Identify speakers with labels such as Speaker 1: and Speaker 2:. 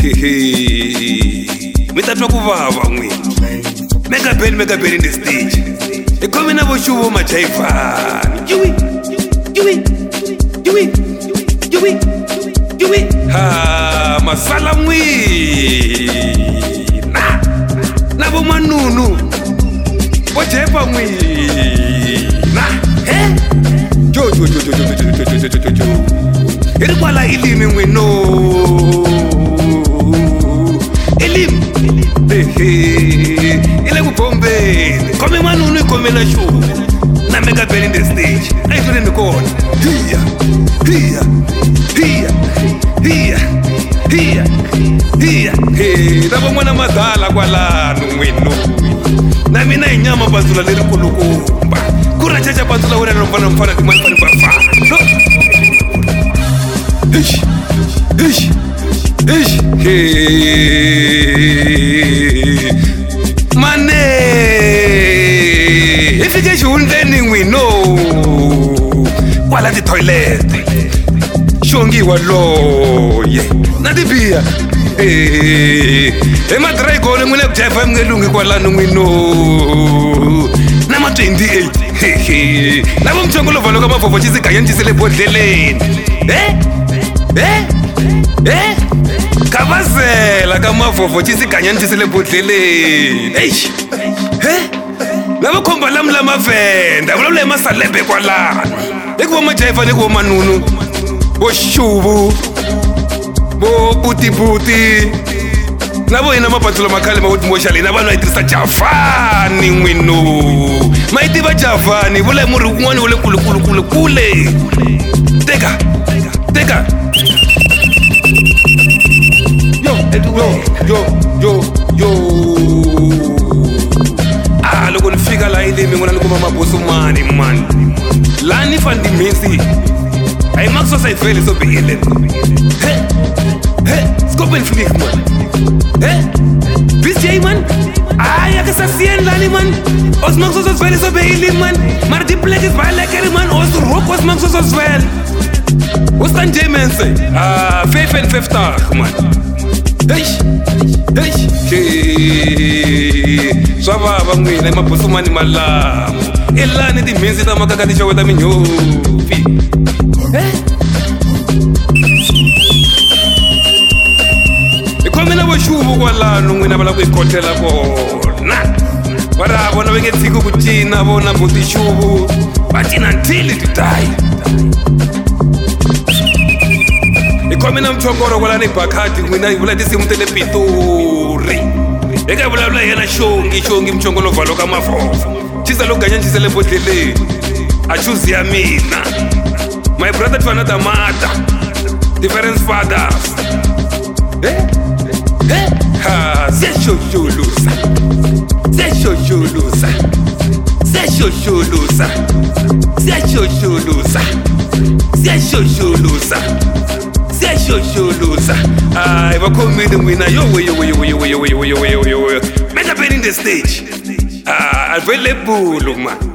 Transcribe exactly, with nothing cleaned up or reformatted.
Speaker 1: mi ta twa ku vava n'wina mega band mega band in the stage i khomi na voxuvo majaivani yui yui yui yui yui ha masala n'wina na vo manunu vo jepa n'wina he jo jo jo jo jo jo jo jo jo jo i ri kwala ilimi n'wino ilimi ile ku bombeni khome manunu i khomela xuvu na mega band in the stage a yi tluleni kona hiya hiya hiya hiya hiya hiya na van'wana madala kwalano n'wino na mina hi nyama pandzula leri kulukumba ku rachacha pandzula wena na mfana mfana timali fani vafana ish ish ish mane i fike xihundleni n'wino kwala titoilete xongiwa loye na tibiya hi madraigone n'wile ku jaifa mi nge lunghi kwalano n'wino na ma twenty-eight na vo muchongolovhalo ka mavhopho xisiganyani xisele bodleleni e e e kavazela ka mavhopho xisiganyani xisele bodleleni eish e na vo khomba lamu la mavhenda vulavula hi masalembe kwalano i ku vo majaifa ni ku vo manunu vo xuvu vo butibuti na vo hina mapatsulo makhale mavotimoxaleni na vanhu va yi tirhisa javani n'wino ma yi tiva javani vula hi murhi kun'wana wu le kulekule kule teka teka yo yo yo yo yo ah loko ni fika la ilimi n'wina ni kuma maboso mani mani la ni fani timinsi a yi makusosa yi vele so bihileni he he scopen flik man he bisjay man ay aka sa sien lani man os makusosa vele so bihileni man mar di plekis balekeri man os rock os makusosa vele os tan jemense ah fefen feftag man eish eish swa vava n'wina i maboso mani malamo i lani timinsi ta makaka tixowe ta minyofi i khome na voxuvu kwalano n'wina va lava ku yi kotela kona va ra vona va nge tshiki ku cina vona boti xuvu va cina ntili tidayi i khome na muchongoro kwalano i bakhati n'wina hi vula tinsimu ta le pitori eka hi vulavula hi yena xongi xongi muchongolovhalo ka mavhopho xisa lo ganyani xisa le bodleleni a chuzi ya mina my brother twana tamata difference fathers eh eh ha seshoshulusa seshoshulusa seshoshulusa seshoshulusa seshoshulusa seshoshulusa ay vakhomile n'wina yo we yo we yo we yo we yo we yo we yo we yo mega band in the stage ah available man